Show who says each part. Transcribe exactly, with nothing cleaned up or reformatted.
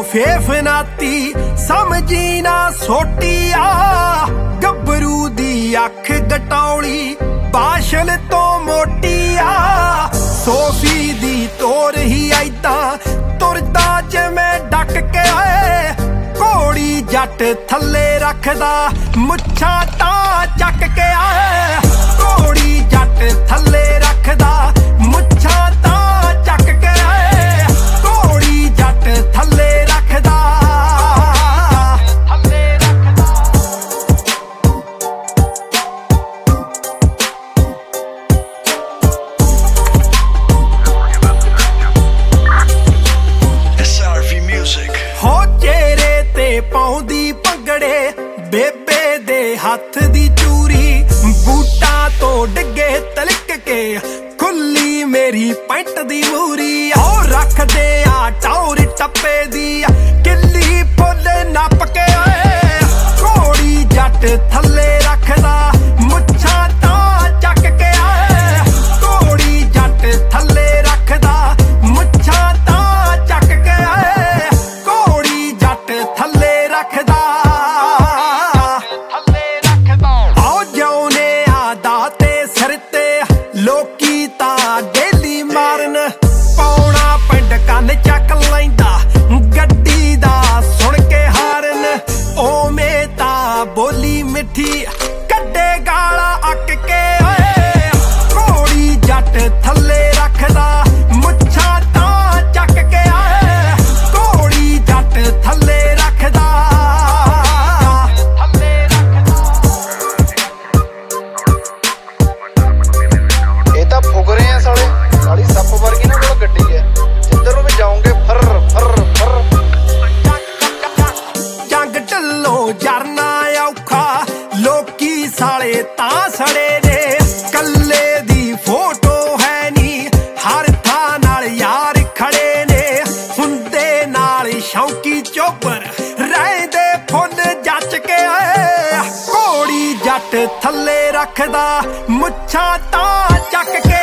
Speaker 1: ਫੇਫਨਾਤੀ ਸਮਝੀ ਨਾ ਸੋਟੀਆ ਗੱਭਰੂ ਦੀ ਅੱਖ ਗਟੌਲੀ ਬਾਸ਼ਲ ਤੋਂ ਮੋਟੀਆ ਸੋਫੀ ਦੀ ਤੋਰ ਹੀ ਐਦਾਂ ਤੁਰਦਾ ਜਿਵੇਂ ਡੱਕ ਕੇ ਆਏ ਘੋੜੀ ਜੱਟ ਥੱਲੇ ਰੱਖਦਾ ਮੁੱਛਾਂ ਤਾਂ ਚੱਕ ਕੇ ਆਏ ਘੋੜੀ ਜੱਟ ਥੱਲੇ ਰੱਖਦਾ ਮੁੱਛਾਂ ਤਾਂ ਚੱਕ ਕੇ ਆਏ ਘੋੜੀ ਜੱਟ ਥੱਲੇ ਰੱਖਦਾ ਥੱਲੇ ਰੱਖਦਾ
Speaker 2: S R V Music
Speaker 1: ਹੋ ਚਿਹਰੇ ਤੇ ਪਾਉਂਦੀ ਭੰਗੜੇ ਬੇਬੇ ਦੇ ਹੱਥ ਦੀ ਚੂਰੀ ਬੂਟਾਂ ਤੋਂ ਡਿੱਗੇ ਤਲਕ ਕੇ ਖੁੱਲੀ ਮੇਰੀ ਪੈਂਟ ਦੀ ਮੂਰੀ ਉਹ ਰੱਖਦੇ ਆ ਟੌਰ ਟੱਪੇ ਦੀ ਕਿੱਲੀ ਫੁੱਲ ਨੱਪ ਕੇ ਆਏ ਘੋੜੀ ਜੱਟ ਥੱਲੇ ਰੱਖਦਾ ਮੁੱਛਾਂ ਤਾਂ ਚੱਕ ਕੇ ਆਏ ਘੋੜੀ ਜੱਟ ਥੱਲੇ ਰੱਖਦਾ ਮੁੱਛਾਂ ਤਾਂ ਚੱਕ ਕੇ ਆਏ ਘੋੜੀ ਜੱਟ ਥੱਲੇ ਰੱਖਦਾ ਆਓ ਜਿਉਨੇ ਆ ਦਾਤੇ ਸਿਰ ਤੇ ਲੋਕੀ ਤਾਂ ਡੇਲੀ ਮਾਰਨ ਪਾਉਣਾ ਪਿੰਡ ਕੰਨ ਚੱਕ ਲੈਂਦਾ ਗੱਡੀ ਦਾ ਸੁਣ ਕੇ ਹਾਰਨ ਓਵੇਂ ਤਾਂ ਬੋਲੀ ਮਿੱਠੀ ਕੱਢੇ ਗਾਲਾਂ ਅੱਕ ਕੇ ਓਏ ਘੋੜੀ ਜੱਟ ਥੱਲੇ ਰੱਖਦਾ ਮੁੱਛਾਂ ਤਾਂ ਚੱਕ ਕੇ ਆਏ ਘੋੜੀ ਜੱਟ ਥੱਲੇ ਰੱਖਦਾ ਥੱਲੇ
Speaker 3: ਇਹ ਤਾਂ ਫੁਕ ਰਹੇ ਆ ਸਾਲੇ ਸਾਲੀ ਸੱਪ ਵਰਗੀ ਨਾ ਕੋਲ ਗੱਡੀ ਹੈ ਜਿੱਧਰ ਨੂੰ ਵੀ ਜਾਓਗੇ ਫਰ ਫਰ ਫਰ
Speaker 1: ਜੰਗ ਢੱਲੋਂ ਜਰਨਾ ਔਖਾ ਲੋਕੀ ਸਾਲੇ ਤਾਂ ਸੜੇ ਨੇ ਕੱਲੇ ਦੀ ਫੋਟੋ ਹੈ ਨੀ ਹਰ ਥਾਂ ਨਾਲ ਯਾਰ ਖੜੇ ਨੇ ਹੁੰਦੇ ਨਾਲ ਸ਼ੌਂਕੀ ਚੋਬਰ ਰਹਿੰਦੇ ਫੁੱਲ ਜੱਚ ਕੇ ਆਏ ਘੋੜੀ ਜੱਟ ਥੱਲੇ ਰੱਖਦਾ ਮੁੱਛਾਂ ਤਾਂ ਚੱਕ ਕੇ